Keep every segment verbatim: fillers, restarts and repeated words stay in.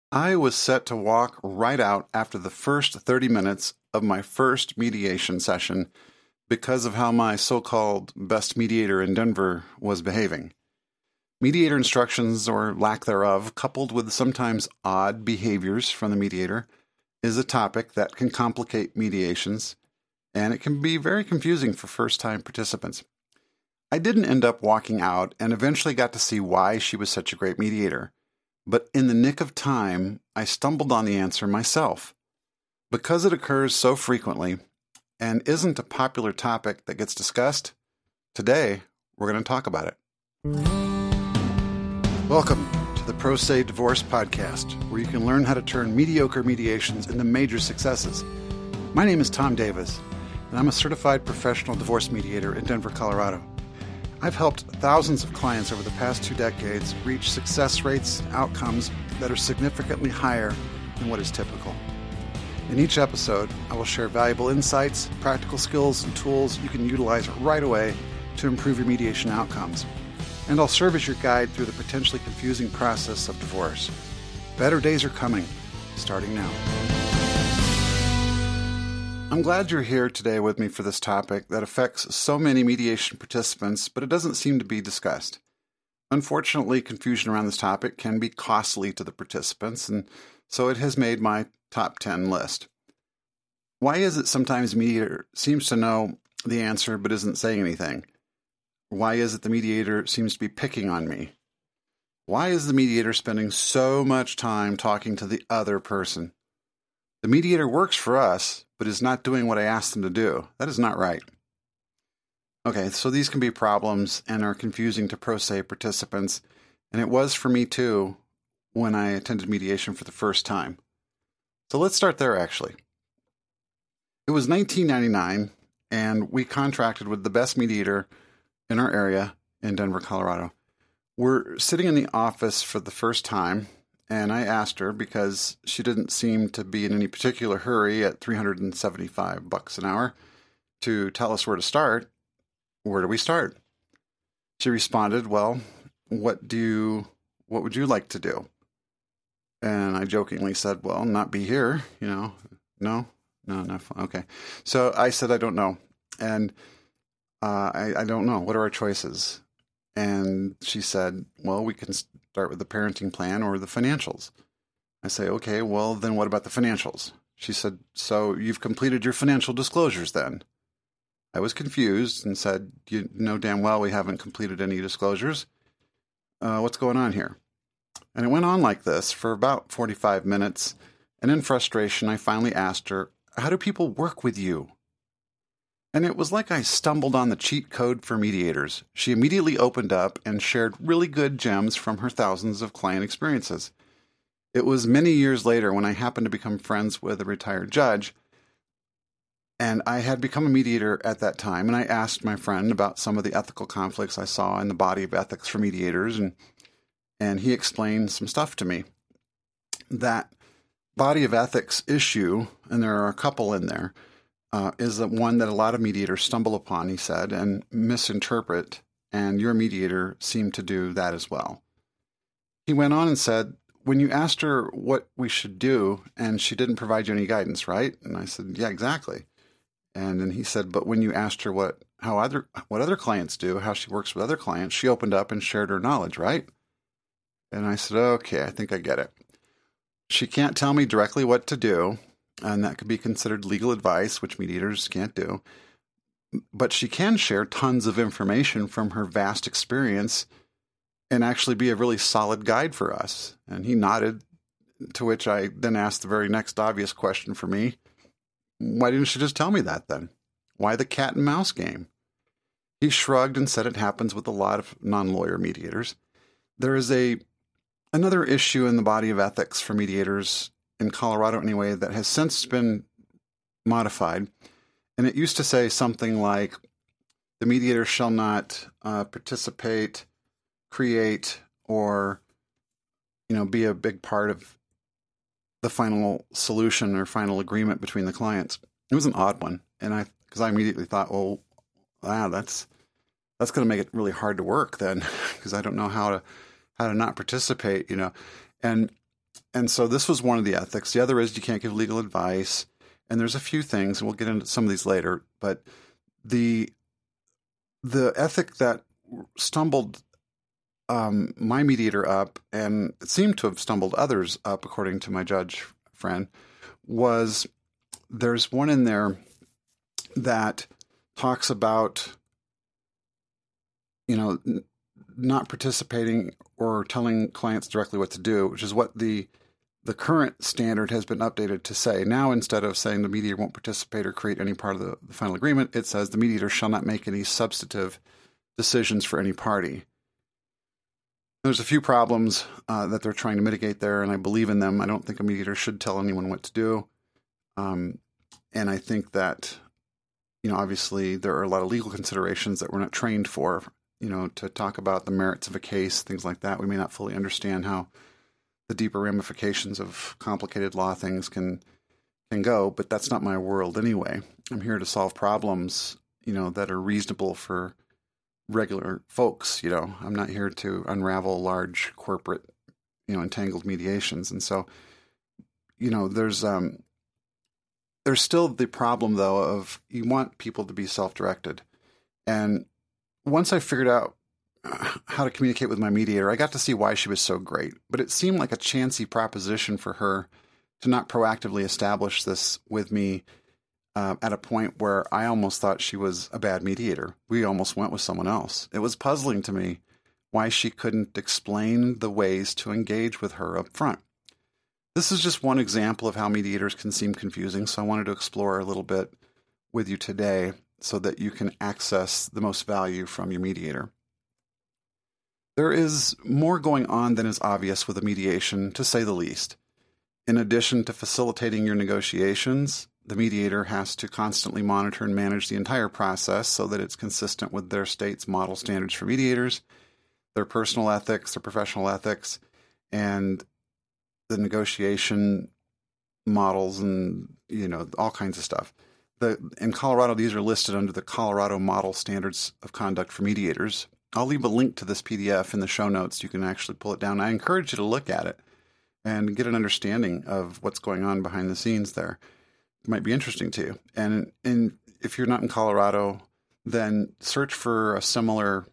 I was set to walk right out after the first thirty minutes of my first mediation session because of how my so-called best mediator in Denver was behaving. Mediator instructions, or lack thereof, coupled with sometimes odd behaviors from the mediator, is a topic that can complicate mediations, and it can be very confusing for first-time participants. I didn't end up walking out and eventually got to see why she was such a great mediator. But in the nick of time, I stumbled on the answer myself. Because it occurs so frequently and isn't a popular topic that gets discussed, today we're going to talk about it. Welcome to the Pro Se Divorce Podcast, where you can learn how to turn mediocre mediations into major successes. My name is Tom Davis, and I'm a certified professional divorce mediator in Denver, Colorado. I've helped thousands of clients over the past two decades reach success rates and outcomes that are significantly higher than what is typical. In each episode, I will share valuable insights, practical skills, and tools you can utilize right away to improve your mediation outcomes. And I'll serve as your guide through the potentially confusing process of divorce. Better days are coming, starting now. I'm glad you're here today with me for this topic that affects so many mediation participants, but it doesn't seem to be discussed. Unfortunately, confusion around this topic can be costly to the participants, and so it has made my top ten list. Why is it sometimes the mediator seems to know the answer but isn't saying anything? Why is it the mediator seems to be picking on me? Why is the mediator spending so much time talking to the other person? The mediator works for us, but is not doing what I asked them to do. That is not right. Okay, so these can be problems and are confusing to pro se participants, and it was for me too when I attended mediation for the first time. So let's start there, actually. It was nineteen ninety-nine, and we contracted with the best mediator in our area in Denver, Colorado. We're sitting in the office for the first time, and I asked her, because she didn't seem to be in any particular hurry at three hundred seventy-five bucks an hour, to tell us where to start. Where do we start? She responded, well, what do you, what would you like to do? And I jokingly said, well, not be here, you know. No, no, no. Okay. So I said, I don't know. And uh, I, I don't know. What are our choices? And she said, well, we can start with the parenting plan or the financials. I say, okay, well, then what about the financials? She said, so you've completed your financial disclosures then? I was confused and said, you know damn well we haven't completed any disclosures. Uh, what's going on here? And it went on like this for about forty-five minutes. And in frustration, I finally asked her, how do people work with you? And it was like I stumbled on the cheat code for mediators. She immediately opened up and shared really good gems from her thousands of client experiences. It was many years later when I happened to become friends with a retired judge, and I had become a mediator at that time, and I asked my friend about some of the ethical conflicts I saw in the body of ethics for mediators, and, and he explained some stuff to me. That body of ethics issue, and there are a couple in there, Uh, is the one that a lot of mediators stumble upon, he said, and misinterpret, and your mediator seemed to do that as well. He went on and said, when you asked her what we should do, and she didn't provide you any guidance, right? And I said, yeah, exactly. And then he said, but when you asked her what how other what other clients do, how she works with other clients, she opened up and shared her knowledge, right? And I said, okay, I think I get it. She can't tell me directly what to do, and that could be considered legal advice, which mediators can't do. But she can share tons of information from her vast experience and actually be a really solid guide for us. And he nodded, to which I then asked the very next obvious question for me. Why didn't she just tell me that then? Why the cat and mouse game? He shrugged and said it happens with a lot of non-lawyer mediators. There is a another issue in the body of ethics for mediators in Colorado anyway, that has since been modified. And it used to say something like, the mediator shall not uh, participate, create, or, you know, be a big part of the final solution or final agreement between the clients. It was an odd one. And I, because I immediately thought, well, wow, that's, that's going to make it really hard to work then, because I don't know how to, how to not participate, you know. And and so this was one of the ethics. The other is you can't give legal advice. And there's a few things, and we'll get into some of these later. But the the ethic that stumbled um, my mediator up, and it seemed to have stumbled others up, according to my judge friend, was there's one in there that talks about, you know, n- not participating or telling clients directly what to do, which is what the the current standard has been updated to say. Now, instead of saying the mediator won't participate or create any part of the, the final agreement, it says the mediator shall not make any substantive decisions for any party. There's a few problems uh, that they're trying to mitigate there, and I believe in them. I don't think a mediator should tell anyone what to do. Um, and I think that, you know, obviously there are a lot of legal considerations that we're not trained for, you know, to talk about the merits of a case, things like that. We may not fully understand how the deeper ramifications of complicated law things can can go, but that's not my world anyway. I'm here to solve problems, you know, that are reasonable for regular folks, you know. I'm not here to unravel large corporate, you know, entangled mediations. And so, you know, there's um there's still the problem though of you want people to be self-directed. And once I figured out how to communicate with my mediator, I got to see why she was so great. But it seemed like a chancy proposition for her to not proactively establish this with me uh, at a point where I almost thought she was a bad mediator. We almost went with someone else. It was puzzling to me why she couldn't explain the ways to engage with her up front. This is just one example of how mediators can seem confusing, so I wanted to explore a little bit with you today so that you can access the most value from your mediator. There is more going on than is obvious with a mediation, to say the least. In addition to facilitating your negotiations, the mediator has to constantly monitor and manage the entire process so that it's consistent with their state's model standards for mediators, their personal ethics, their professional ethics, and the negotiation models and, you know, all kinds of stuff. The, in Colorado, these are listed under the Colorado Model Standards of Conduct for Mediators. I'll leave a link to this P D F in the show notes. You can actually pull it down. I encourage you to look at it and get an understanding of what's going on behind the scenes there. It might be interesting to you. And, and if you're not in Colorado, then search for a similar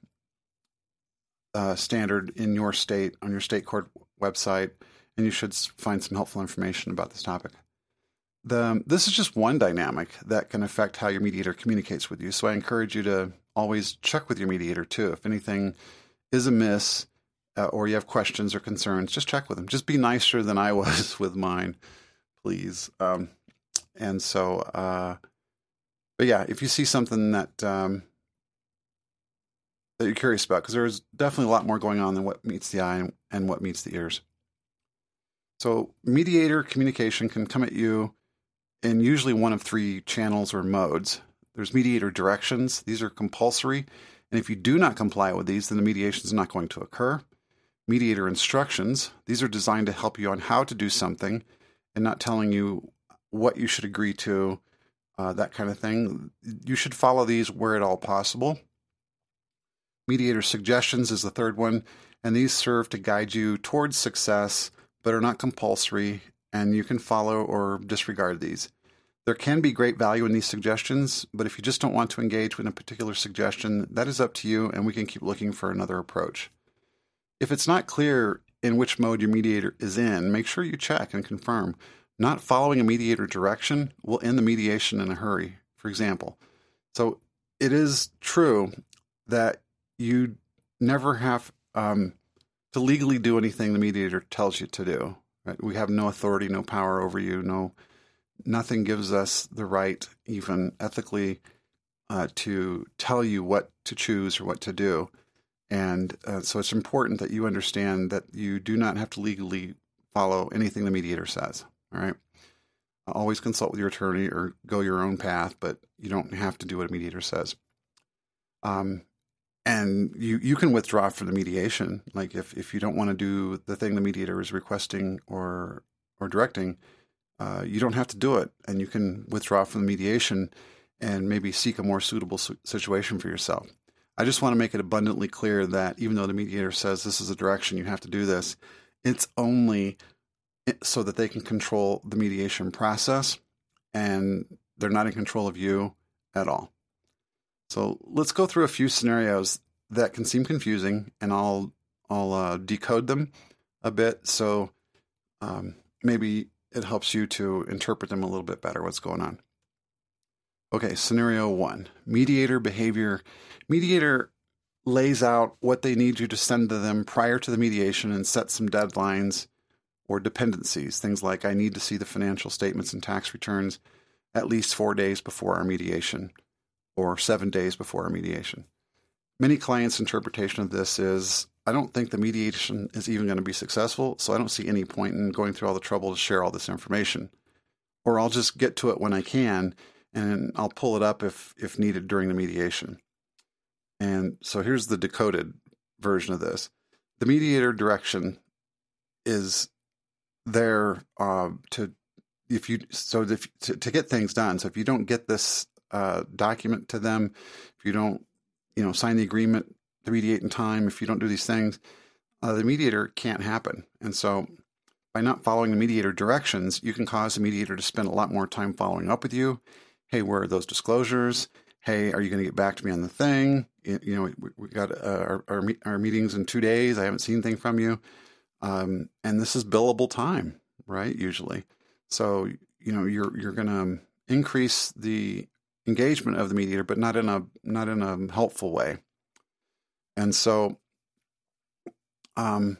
uh, standard in your state on your state court website, and you should find some helpful information about this topic. The, this is just one dynamic that can affect how your mediator communicates with you. So I encourage you to always check with your mediator too. If anything is amiss uh, or you have questions or concerns, just check with them. Just be nicer than I was with mine, please. Um, and so, uh, but yeah, if you see something that um, that you're curious about, because there's definitely a lot more going on than what meets the eye and, and what meets the ears. So mediator communication can come at you in usually one of three channels or modes. There's mediator directions. These are compulsory. And if you do not comply with these, then the mediation is not going to occur. Mediator instructions. These are designed to help you on how to do something and not telling you what you should agree to, uh, that kind of thing. You should follow these where at all possible. Mediator suggestions is the third one. And these serve to guide you towards success, but are not compulsory, and you can follow or disregard these. There can be great value in these suggestions, but if you just don't want to engage with a particular suggestion, that is up to you, and we can keep looking for another approach. If it's not clear in which mode your mediator is in, make sure you check and confirm. Not following a mediator direction will end the mediation in a hurry, for example. So it is true that you never have um, to legally do anything the mediator tells you to do. Right? We have no authority, no power over you. No, nothing gives us the right, even ethically, uh, to tell you what to choose or what to do. And uh, so it's important that you understand that you do not have to legally follow anything the mediator says. All right. Always consult with your attorney or go your own path, but you don't have to do what a mediator says. Um, And you, you can withdraw from the mediation. Like if, if you don't want to do the thing the mediator is requesting or or directing, uh, you don't have to do it. And you can withdraw from the mediation and maybe seek a more suitable su- situation for yourself. I just want to make it abundantly clear that even though the mediator says this is a direction, you have to do this, it's only so that they can control the mediation process, and they're not in control of you at all. So let's go through a few scenarios that can seem confusing, and I'll I'll uh, decode them a bit, so um, maybe it helps you to interpret them a little bit better, what's going on. Okay, scenario one, mediator behavior. Mediator lays out what they need you to send to them prior to the mediation and set some deadlines or dependencies. Things like, I need to see the financial statements and tax returns at least four days before our mediation, or seven days before our mediation. Many clients' interpretation of this is, I don't think the mediation is even going to be successful, so I don't see any point in going through all the trouble to share all this information. Or I'll just get to it when I can, and I'll pull it up if, if needed during the mediation. And so here's the decoded version of this. The mediator direction is there uh, to if you so if, to, to get things done. So if you don't get this uh, document to them, if you don't you know sign the agreement to mediate in time, if you don't do these things, uh, the mediator can't happen. And so by not following the mediator directions, you can cause the mediator to spend a lot more time following up with you. Hey, where are those disclosures? Hey, are you going to get back to me on the thing? You know, we, we got uh, our, our our meetings in two days. I haven't seen anything from you. Um, and this is billable time, right? Usually. So, you know, you're, you're going to increase the engagement of the mediator, but not in a, not in a helpful way. And so, um,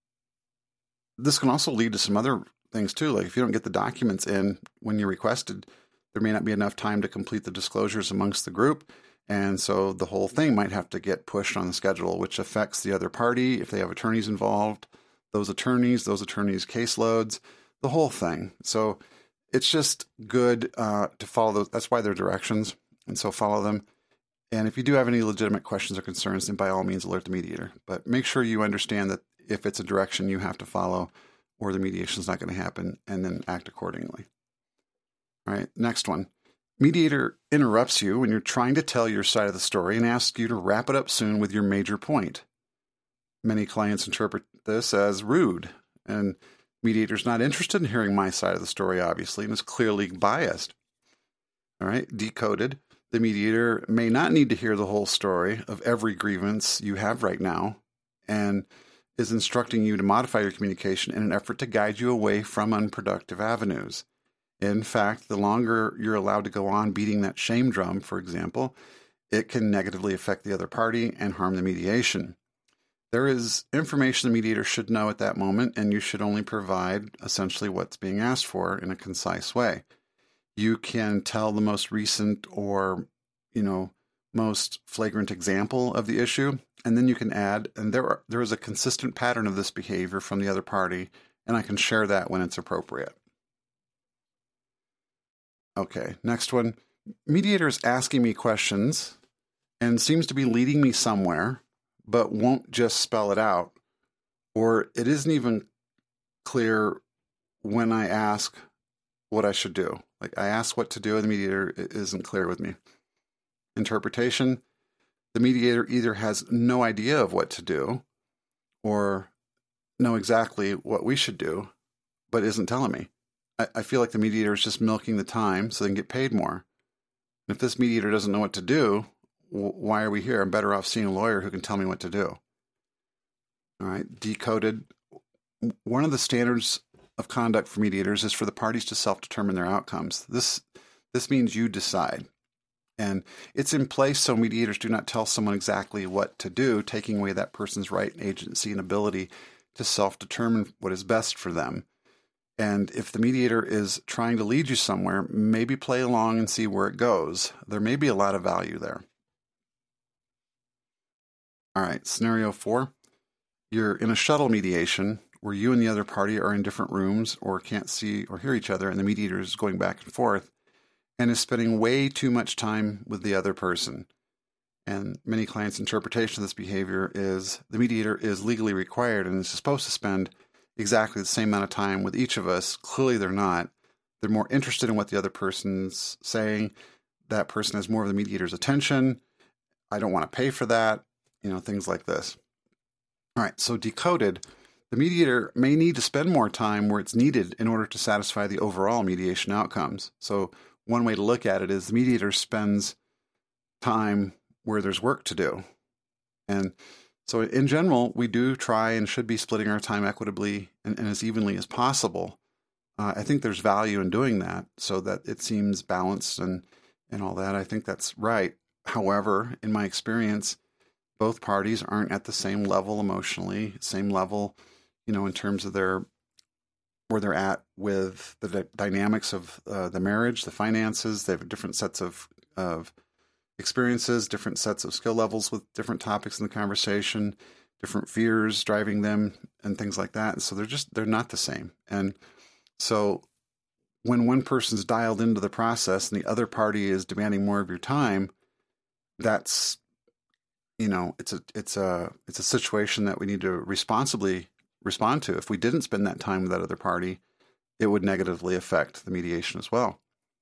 this can also lead to some other things too. Like if you don't get the documents in when you're requested, there may not be enough time to complete the disclosures amongst the group. And so the whole thing might have to get pushed on the schedule, which affects the other party. If they have attorneys involved, those attorneys, those attorneys' caseloads, the whole thing. So it's just good uh, to follow those. That's why they're directions. And so follow them. And if you do have any legitimate questions or concerns, then by all means alert the mediator. But make sure you understand that if it's a direction you have to follow or the mediation is not going to happen, and then act accordingly. All right, next one. Mediator interrupts you when you're trying to tell your side of the story and asks you to wrap it up soon with your major point. Many clients interpret this as rude, and mediator's not interested in hearing my side of the story, obviously, and is clearly biased. All right, decoded. The mediator may not need to hear the whole story of every grievance you have right now, and is instructing you to modify your communication in an effort to guide you away from unproductive avenues. In fact, the longer you're allowed to go on beating that shame drum, for example, it can negatively affect the other party and harm the mediation. There is information the mediator should know at that moment, and you should only provide essentially what's being asked for in a concise way. You can tell the most recent or, you know, most flagrant example of the issue, and then you can add, and there are, there is a consistent pattern of this behavior from the other party, and I can share that when it's appropriate. Okay, next one. Mediator is asking me questions and seems to be leading me somewhere, but won't just spell it out, or it isn't even clear when I ask what I should do. Like I ask what to do, and the mediator isn't clear with me. Interpretation. The mediator either has no idea of what to do or know exactly what we should do, but isn't telling me. I, I feel like the mediator is just milking the time so they can get paid more. And if this mediator doesn't know what to do, w- why are we here? I'm better off seeing a lawyer who can tell me what to do. All right, decoded. One of the standards of conduct for mediators is for the parties to self-determine their outcomes. This this means you decide. And it's in place so mediators do not tell someone exactly what to do, taking away that person's right, agency, and ability to self-determine what is best for them. And if the mediator is trying to lead you somewhere, maybe play along and see where it goes. There may be a lot of value there. All right, scenario four. You're in a shuttle mediation where you and the other party are in different rooms or can't see or hear each other, and the mediator is going back and forth and is spending way too much time with the other person. And many clients' interpretation of this behavior is the mediator is legally required and is supposed to spend exactly the same amount of time with each of us. Clearly they're not. They're more interested in what the other person's saying. That person has more of the mediator's attention. I don't want to pay for that. You know, things like this. All right, so decoded, the mediator may need to spend more time where it's needed in order to satisfy the overall mediation outcomes. So one way to look at it is the mediator spends time where there's work to do. And so in general, we do try and should be splitting our time equitably and, and as evenly as possible. Uh, I think there's value in doing that so that it seems balanced and, and all that. I think that's right. However, in my experience, both parties aren't at the same level emotionally, same level, you know, in terms of their where they're at with the d- dynamics of uh, the marriage, the finances. They have different sets of of experiences, different sets of skill levels with different topics in the conversation, different fears driving them, and things like that. And so they're just they're not the same. And so when one person's dialed into the process and the other party is demanding more of your time, that's you know, it's a it's a it's a situation that we need to responsibly respond to. If we didn't spend that time with that other party, it would negatively affect the mediation as well.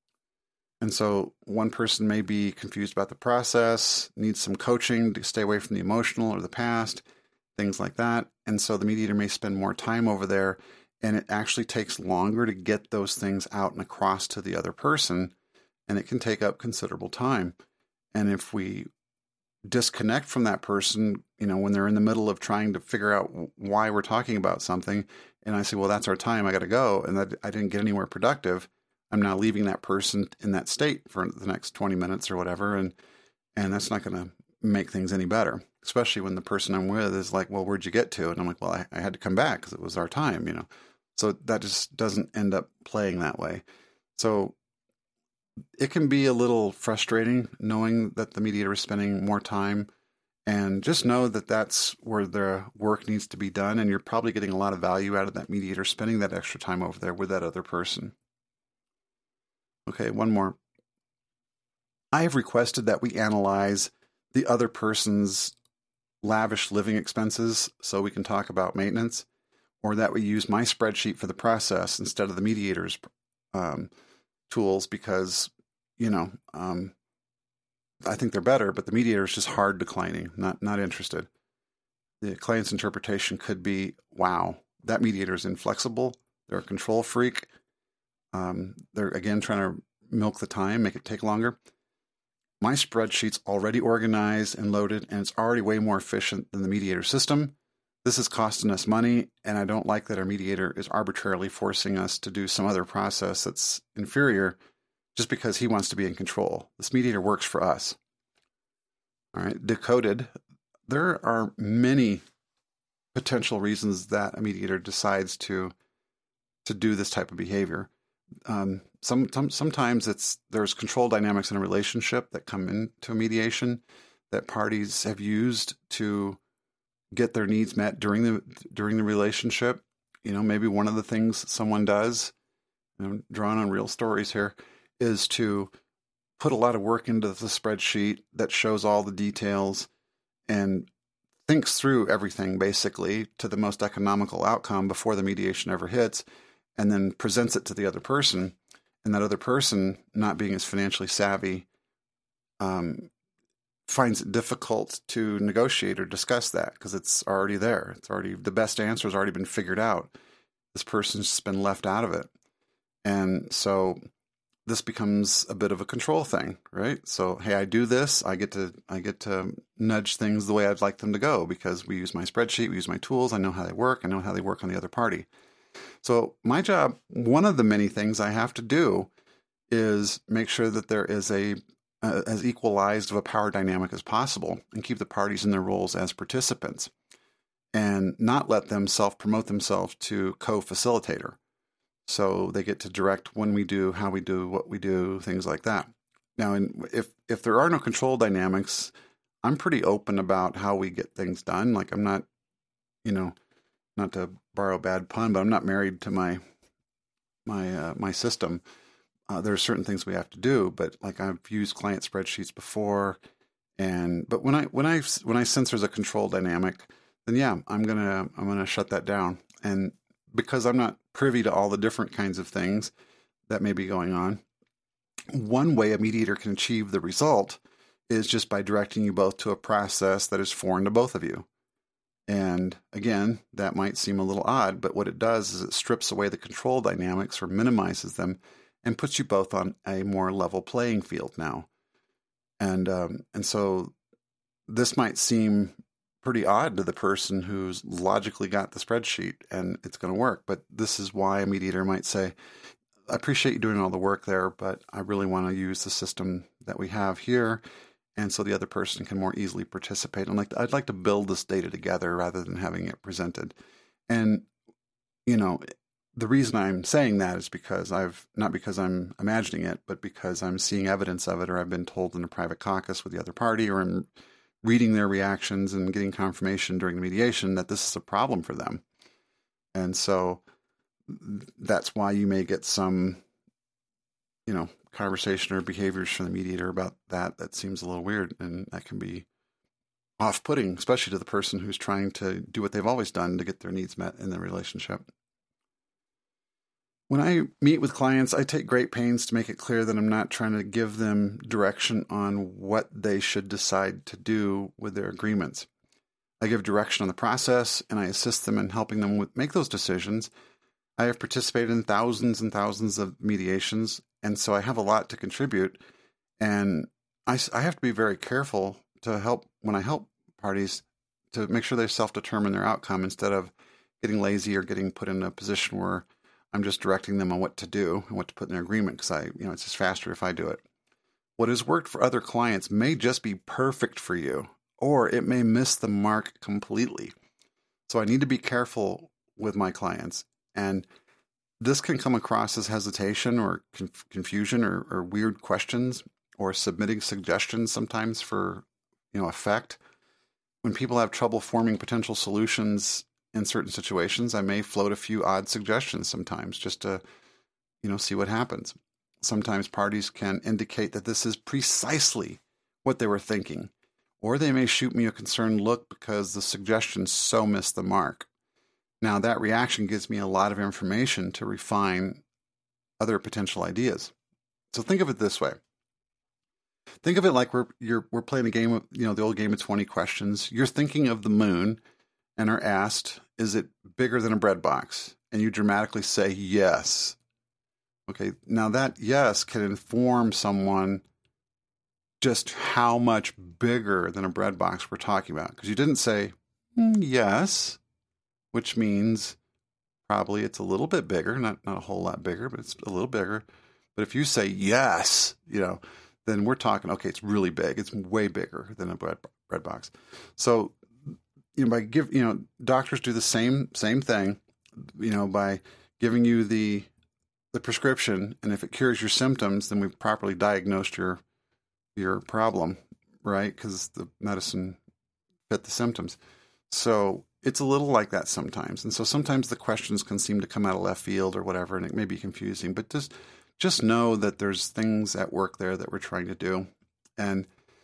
And so one person may be confused about the process, needs some coaching to stay away from the emotional or the past, things like that. And so the mediator may spend more time over there, and it actually takes longer to get those things out and across to the other person, and it can take up considerable time. And if we disconnect from that person, you know, when they're in the middle of trying to figure out why we're talking about something, and I say, well, that's our time, I got to go, and that I didn't get anywhere productive, I'm now leaving that person in that state for the next twenty minutes or whatever, and and that's not going to make things any better, especially when the person I'm with is like, well, where'd you get to? And I'm like, well, I, I had to come back because it was our time, you know. So that just doesn't end up playing that way. So it can be a little frustrating knowing that the mediator is spending more time, and just know that that's where the work needs to be done, and you're probably getting a lot of value out of that mediator spending that extra time over there with that other person. Okay, one more. I have requested that we analyze the other person's lavish living expenses so we can talk about maintenance, or that we use my spreadsheet for the process instead of the mediator's um, tools because, you know, um, I think they're better, but the mediator is just hard declining, not not interested. The client's interpretation could be, wow, that mediator is inflexible. They're a control freak. Um, they're, again, trying to milk the time, make it take longer. My spreadsheet's already organized and loaded, and it's already way more efficient than the mediator system. This is costing us money, and I don't like that our mediator is arbitrarily forcing us to do some other process that's inferior just because he wants to be in control. This mediator works for us. All right, decoded. There are many potential reasons that a mediator decides to to do this type of behavior. Um, some, some sometimes it's there's control dynamics in a relationship that come into mediation that parties have used to get their needs met during the during the relationship. You know, maybe one of the things someone does, and I'm drawing on real stories here, is to put a lot of work into the spreadsheet that shows all the details and thinks through everything basically to the most economical outcome before the mediation ever hits, and then presents it to the other person. And that other person, not being as financially savvy, um, finds it difficult to negotiate or discuss that because it's already there. It's already, the best answer has already been figured out. This person's just been left out of it. And so this becomes a bit of a control thing, right? So, hey, I do this, I get to I get to nudge things the way I'd like them to go because we use my spreadsheet, we use my tools, I know how they work, I know how they work on the other party. So my job, one of the many things I have to do is make sure that there is a, a as equalized of a power dynamic as possible and keep the parties in their roles as participants and not let them self-promote themselves to co-facilitator. So they get to direct when we do, how we do, what we do, things like that. Now, in, if if there are no control dynamics, I'm pretty open about how we get things done. Like I'm not, you know, not to borrow a bad pun, but I'm not married to my my uh, my system. Uh, there are certain things we have to do, but like I've used client spreadsheets before, and but when I when I when I sense there's a control dynamic, then yeah, I'm gonna I'm gonna shut that down. And because I'm not privy to all the different kinds of things that may be going on, one way a mediator can achieve the result is just by directing you both to a process that is foreign to both of you. And again, that might seem a little odd, but what it does is it strips away the control dynamics or minimizes them and puts you both on a more level playing field now. And um, and so this might seem pretty odd to the person who's logically got the spreadsheet and it's going to work. But this is why a mediator might say, I appreciate you doing all the work there, but I really want to use the system that we have here. And so the other person can more easily participate. I'm like, I'd like to build this data together rather than having it presented. And, you know, the reason I'm saying that is because I've, not because I'm imagining it, but because I'm seeing evidence of it, or I've been told in a private caucus with the other party, or I'm reading their reactions and getting confirmation during the mediation that this is a problem for them. And so that's why you may get some, you know, conversation or behaviors from the mediator about that that seems a little weird, and that can be off-putting, especially to the person who's trying to do what they've always done to get their needs met in the relationship. When I meet with clients, I take great pains to make it clear that I'm not trying to give them direction on what they should decide to do with their agreements. I give direction on the process, and I assist them in helping them with, make those decisions. I have participated in thousands and thousands of mediations, and so I have a lot to contribute. And I, I have to be very careful to help, when I help parties, to make sure they self-determine their outcome instead of getting lazy or getting put in a position where I'm just directing them on what to do and what to put in their agreement, because I, you know, it's just faster if I do it. What has worked for other clients may just be perfect for you, or it may miss the mark completely. So I need to be careful with my clients. And this can come across as hesitation or conf- confusion or, or weird questions, or submitting suggestions sometimes for, you know, effect. When people have trouble forming potential solutions in certain situations, I may float a few odd suggestions sometimes just to, you know, see what happens. Sometimes parties can indicate that this is precisely what they were thinking, or they may shoot me a concerned look because the suggestion so missed the mark. Now, that reaction gives me a lot of information to refine other potential ideas. So think of it this way. Think of it like we're you're we're playing a game of, you know, the old game of twenty questions. You're thinking of the moon and are asked, is it bigger than a bread box? And you dramatically say yes. Okay, now that yes can inform someone just how much bigger than a bread box we're talking about. Because you didn't say mm, yes, which means probably it's a little bit bigger, not, not a whole lot bigger, but it's a little bigger. But if you say yes, you know, then we're talking, okay, it's really big. It's way bigger than a bread, bread box. So, you know, by give, you know, doctors do the same, same thing, you know, by giving you the, the prescription. And if it cures your symptoms, then we've properly diagnosed your, your problem, right? Because the medicine fit the symptoms. So it's a little like that sometimes. And so sometimes the questions can seem to come out of left field or whatever, and it may be confusing, but just, just know that there's things at work there that we're trying to do. And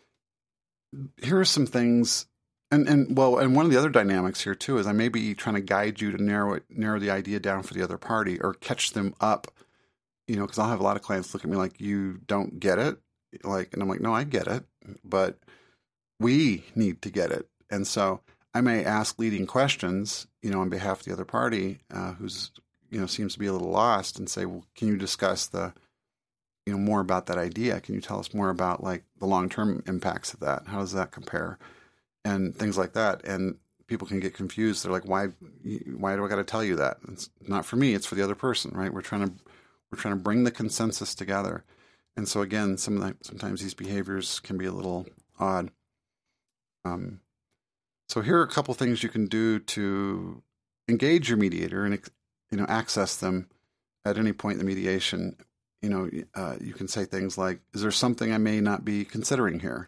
here are some things, and, and well, and one of the other dynamics here too, is I may be trying to guide you to narrow it, narrow the idea down for the other party or catch them up, you know, cause I'll have a lot of clients look at me like, you don't get it. Like, and I'm like, no, I get it, but we need to get it. And so I may ask leading questions, you know, on behalf of the other party, uh, who's, you know, seems to be a little lost, and say, well, can you discuss the, you know, more about that idea? Can you tell us more about like the long-term impacts of that? How does that compare? And things like that. And people can get confused. They're like, why, why do I got to tell you that? It's not for me. It's for the other person, right? We're trying to, we're trying to bring the consensus together. And so again, some of the, sometimes these behaviors can be a little odd. Um, so here are a couple things you can do to engage your mediator and, you know, access them at any point in the mediation. You know, uh, you can say things like, is there something I may not be considering here?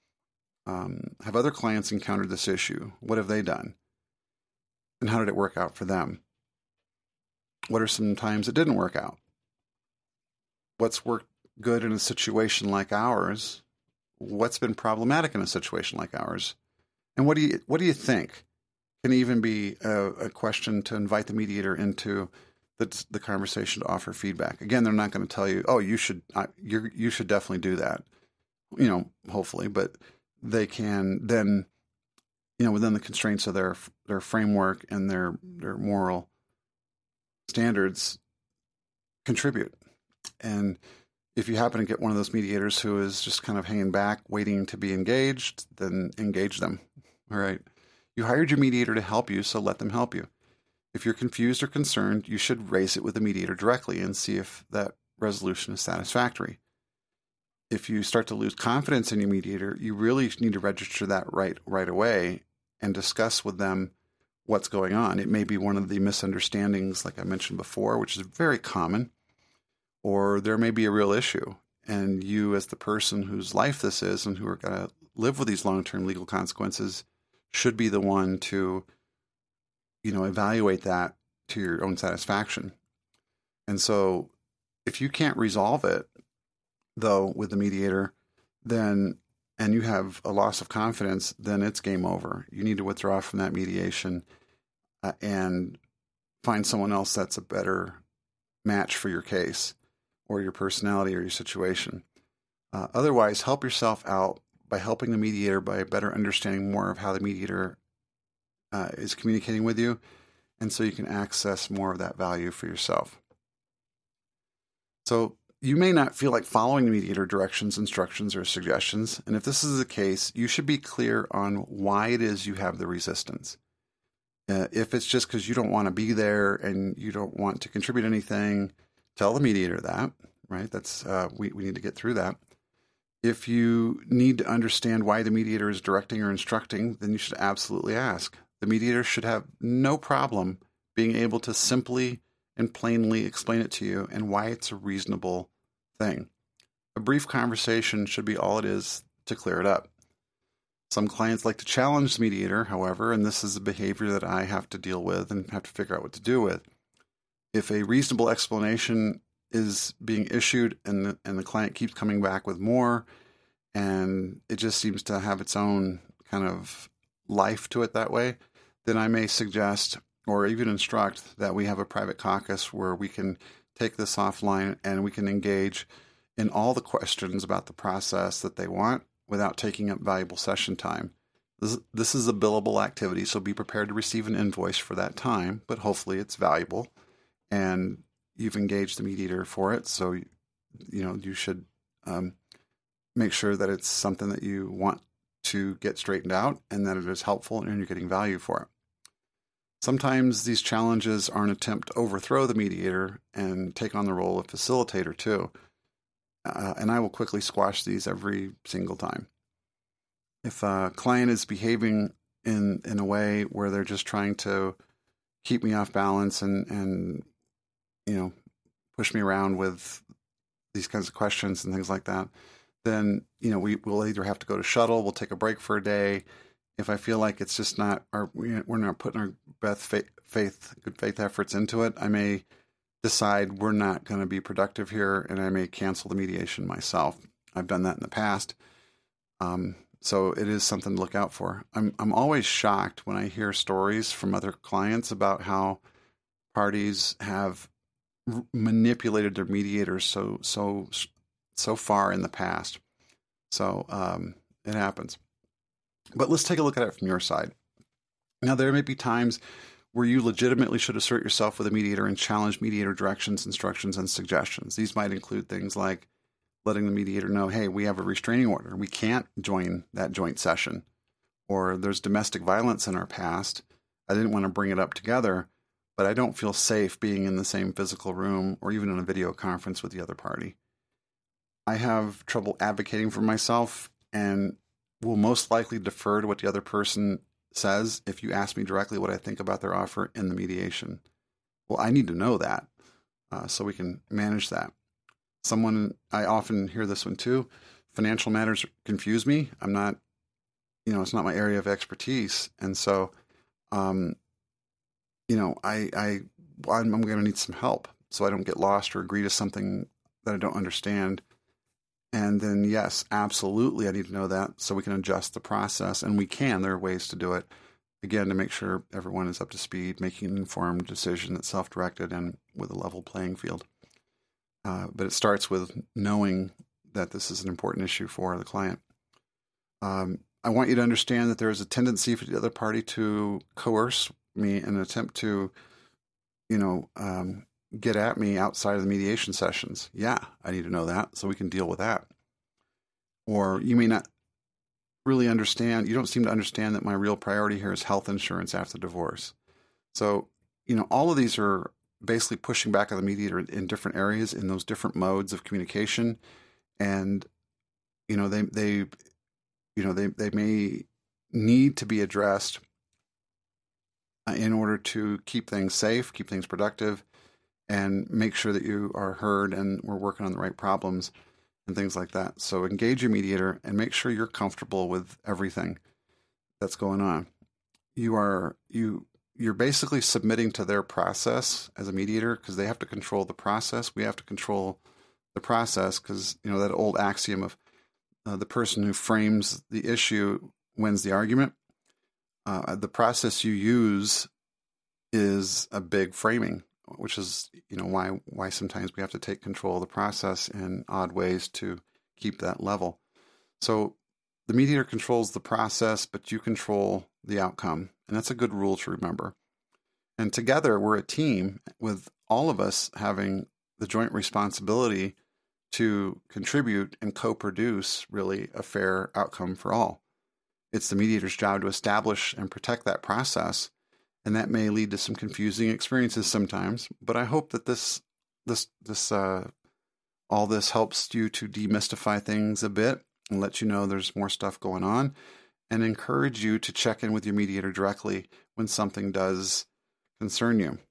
Um, have other clients encountered this issue? What have they done? And how did it work out for them? What are some times it didn't work out? What's worked good in a situation like ours? What's been problematic in a situation like ours? And what do you what do you think can even be a, a question to invite the mediator into the the conversation to offer feedback? Again, they're not going to tell you, oh, you should you you should definitely do that. You know, hopefully, but they can then, you know, within the constraints of their their framework and their their moral standards, contribute. And if you happen to get one of those mediators who is just kind of hanging back, waiting to be engaged, then engage them. All right. You hired your mediator to help you, so let them help you. If you're confused or concerned, you should raise it with the mediator directly and see if that resolution is satisfactory. If you start to lose confidence in your mediator, you really need to register that right right away and discuss with them what's going on. It may be one of the misunderstandings, like I mentioned before, which is very common, or there may be a real issue. And you, as the person whose life this is and who are going to live with these long-term legal consequences, should be the one to, you know, evaluate that to your own satisfaction. And so if you can't resolve it, though, with the mediator, then, and you have a loss of confidence, then it's game over. You need to withdraw from that mediation uh, and find someone else that's a better match for your case or your personality or your situation. Uh, otherwise, help yourself out by helping the mediator by better understanding more of how the mediator uh, is communicating with you, and so you can access more of that value for yourself. So you may not feel like following the mediator directions, instructions, or suggestions, and if this is the case, you should be clear on why it is you have the resistance. Uh, if it's just because you don't want to be there and you don't want to contribute anything, tell the mediator that, right? That's uh, we, we need to get through that. If you need to understand why the mediator is directing or instructing, then you should absolutely ask. The mediator should have no problem being able to simply and plainly explain it to you and why it's a reasonable thing. A brief conversation should be all it is to clear it up. Some clients like to challenge the mediator, however, and this is a behavior that I have to deal with and have to figure out what to do with. If a reasonable explanation is being issued and the, and the client keeps coming back with more, and it just seems to have its own kind of life to it that way, then I may suggest or even instruct that we have a private caucus where we can take this offline and we can engage in all the questions about the process that they want without taking up valuable session time. This, this is a billable activity, so be prepared to receive an invoice for that time, but hopefully it's valuable and you've engaged the mediator for it. So, you know, you should um, make sure that it's something that you want to get straightened out and that it is helpful and you're getting value for it. Sometimes these challenges are an attempt to overthrow the mediator and take on the role of facilitator too. Uh, and I will quickly squash these every single time. If a client is behaving in, in a way where they're just trying to keep me off balance and, and, you know, push me around with these kinds of questions and things like that, then, you know, we will either have to go to shuttle, we'll take a break for a day. If I feel like it's just not, our, we're not putting our best faith, faith, good faith efforts into it, I may decide we're not going to be productive here and I may cancel the mediation myself. I've done that in the past. Um, so it is something to look out for. I'm, I'm always shocked when I hear stories from other clients about how parties have r- manipulated their mediators so, so, so far in the past. So um, it happens. But let's take a look at it from your side. Now, there may be times where you legitimately should assert yourself with a mediator and challenge mediator directions, instructions, and suggestions. These might include things like letting the mediator know, hey, we have a restraining order. We can't join that joint session. Or there's domestic violence in our past. I didn't want to bring it up together, but I don't feel safe being in the same physical room or even in a video conference with the other party. I have trouble advocating for myself and will most likely defer to what the other person says if you ask me directly what I think about their offer in the mediation. Well, I need to know that uh, so we can manage that. Someone, I often hear this one too, financial matters confuse me. I'm not, you know, it's not my area of expertise. And so, um, you know, I, I, I'm, I'm going to need some help so I don't get lost or agree to something that I don't understand. And then, yes, absolutely, I need to know that so we can adjust the process. And we can. There are ways to do it, again, to make sure everyone is up to speed, making an informed decision that's self-directed and with a level playing field. Uh, but it starts with knowing that this is an important issue for the client. Um, I want you to understand that there is a tendency for the other party to coerce me in an attempt to, you know, um, get at me outside of the mediation sessions. Yeah, I need to know that so we can deal with that. Or you may not really understand, you don't seem to understand that my real priority here is health insurance after divorce. So, you know, all of these are basically pushing back on the mediator in different areas, in those different modes of communication. And, you know, they, they, you know, they, they may need to be addressed in order to keep things safe, keep things productive, and make sure that you are heard and we're working on the right problems and things like that. So engage your mediator and make sure you're comfortable with everything that's going on. You are, you, you're basically submitting to their process as a mediator because they have to control the process. We have to control the process because, you know, that old axiom of uh, the person who frames the issue wins the argument. Uh, the process you use is a big framing, which is, you know, why why sometimes we have to take control of the process in odd ways to keep that level. So the mediator controls the process, but you control the outcome. And that's a good rule to remember. And together we're a team with all of us having the joint responsibility to contribute and co-produce really a fair outcome for all. It's the mediator's job to establish and protect that process, and that may lead to some confusing experiences sometimes. But I hope that this, this, this, uh, all this helps you to demystify things a bit and let you know there's more stuff going on, and encourage you to check in with your mediator directly when something does concern you.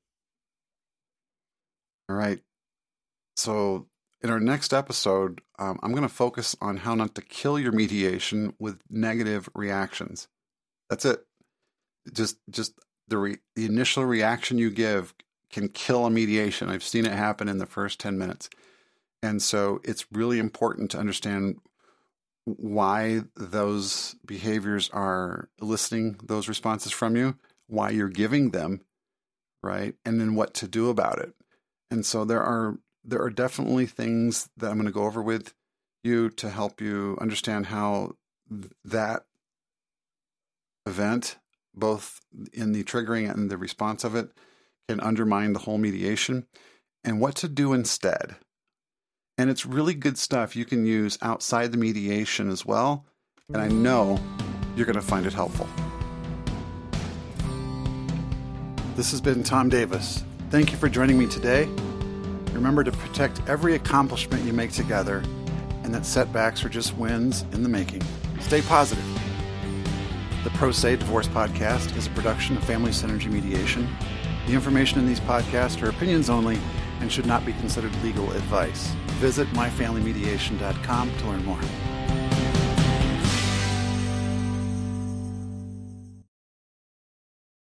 All right. So in our next episode, um, I'm going to focus on how not to kill your mediation with negative reactions. That's it. Just, just the re- the initial reaction you give can kill a mediation. I've seen it happen in the first ten minutes. And so it's really important to understand why those behaviors are eliciting those responses from you, why you're giving them, right? And then what to do about it. And so there are There are definitely things that I'm going to go over with you to help you understand how th- that event, both in the triggering and the response of it, can undermine the whole mediation, and what to do instead. And it's really good stuff you can use outside the mediation as well, and I know you're going to find it helpful. This has been Tom Davis. Thank you for joining me today. Remember to protect every accomplishment you make together, and that setbacks are just wins in the making. Stay positive. The Pro Se Divorce Podcast is a production of Family Synergy Mediation. The information in these podcasts are opinions only and should not be considered legal advice. Visit my family mediation dot com to learn more.